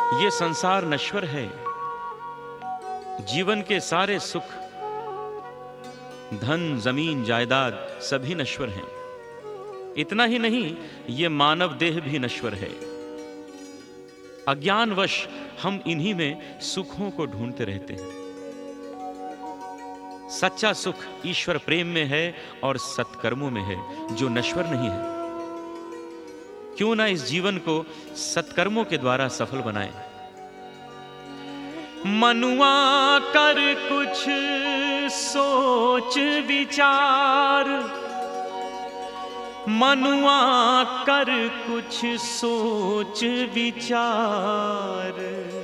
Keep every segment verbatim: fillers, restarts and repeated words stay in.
ये संसार नश्वर है। जीवन के सारे सुख, धन, जमीन, जायदाद सभी नश्वर हैं। इतना ही नहीं, ये मानव देह भी नश्वर है। अज्ञानवश हम इन्हीं में सुखों को ढूंढते रहते हैं। सच्चा सुख ईश्वर प्रेम में है और सत्कर्मों में है, जो नश्वर नहीं है। क्यों ना इस जीवन को सत्कर्मों के द्वारा सफल बनाएं। मनुआ कर कुछ सोच विचार, मनुआ कर कुछ सोच विचार,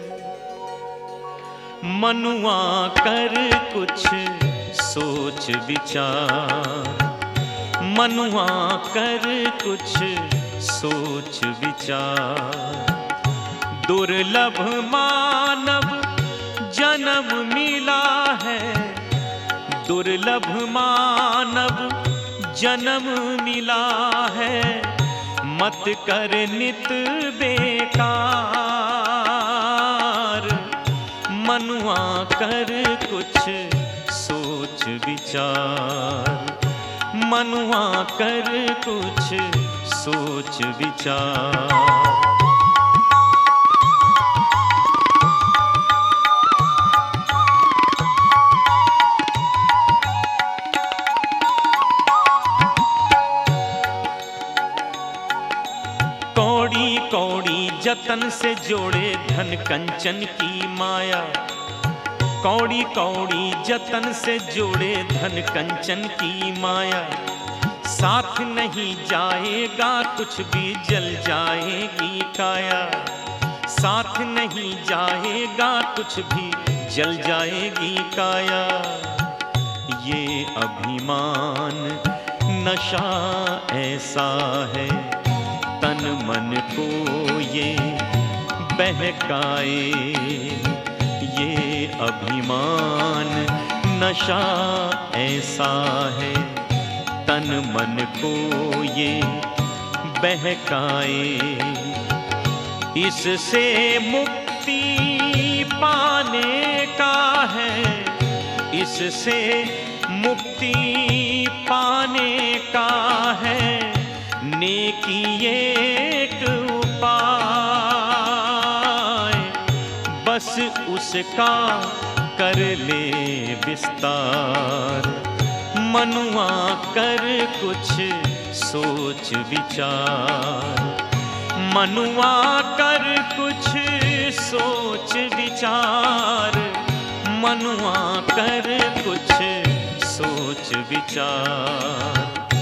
मनुआ कर कुछ सोच विचार, मनुआ कर कुछ सोच विचार। दुर्लभ मानव जन्म मिला है, दुर्लभ मानव जन्म मिला है। मत कर नित बेकार, मनुआ कर कुछ सोच विचार, मनुआ कर कुछ सोच विचार। कौड़ी कौड़ी जतन से जोड़े धन कंचन की माया, कौड़ी कौड़ी जतन से जोड़े धन कंचन की माया। साथ नहीं जाएगा कुछ भी, जल जाएगी काया। साथ नहीं जाएगा कुछ भी, जल जाएगी काया। ये अभिमान नशा ऐसा है, तन मन को ये बहकाए। ये अभिमान नशा ऐसा है, तन मन को ये बहकाए। इससे मुक्ति पाने का है, इससे मुक्ति पाने का है। नेकी एक उपाय, बस उसका कर ले विस्तार। मनुआ कर कुछ सोच विचार, मनुआ कर कुछ सोच विचार, मनुआ कर कुछ सोच विचार।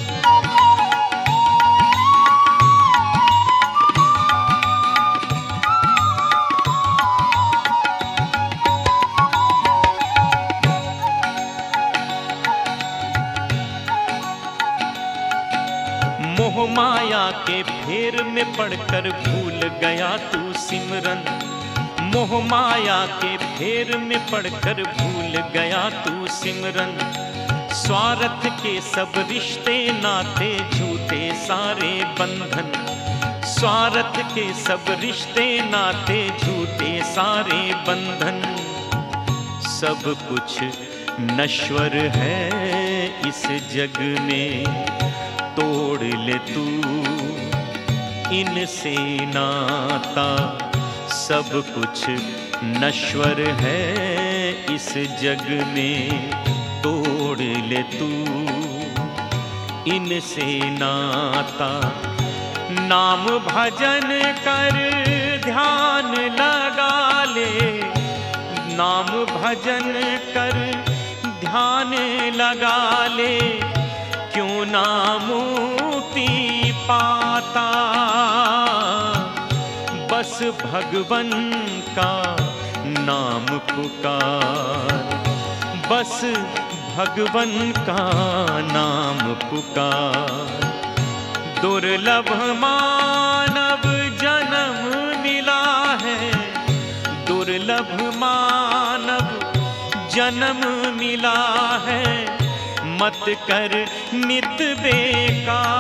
मोह माया के फेर में पड़कर भूल गया तू सिमरन। मोह माया के फेर में पड़कर भूल गया तू सिमरन। स्वार्थ के सब रिश्ते नाते झूठे सारे बंधन, स्वार्थ के सब रिश्ते नाते झूठे सारे बंधन। सब कुछ नश्वर है इस जग में, तोड़ ले तू इनसे नाता। सब कुछ नश्वर है इस जग में, तोड़ ले तू इनसे नाता। नाम भजन कर ध्यान लगा ले, नाम भजन कर ध्यान लगा ले। क्यों ना मुक्ति पाता, बस भगवन का नाम पुकार, बस भगवन का नाम पुकार। दुर्लभ मानव जन्म मिला है, दुर्लभ मानव जन्म मिला है। मत कर नित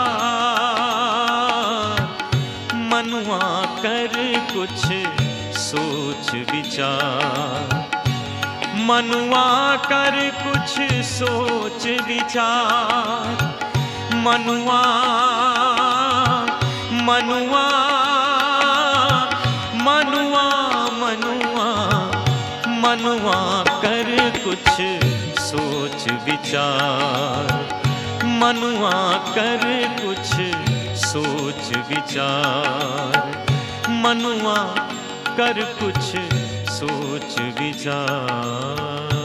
बेकार, मनुआ कर कुछ सोच विचार। मनुआ कर कुछ सोच विचार, मनुआ मनुआ मनुआ मनुआ मनुआ कर कुछ सोच विचार, मनुआ कर कुछ सोच विचार, मनुआ कर कुछ सोच विचार।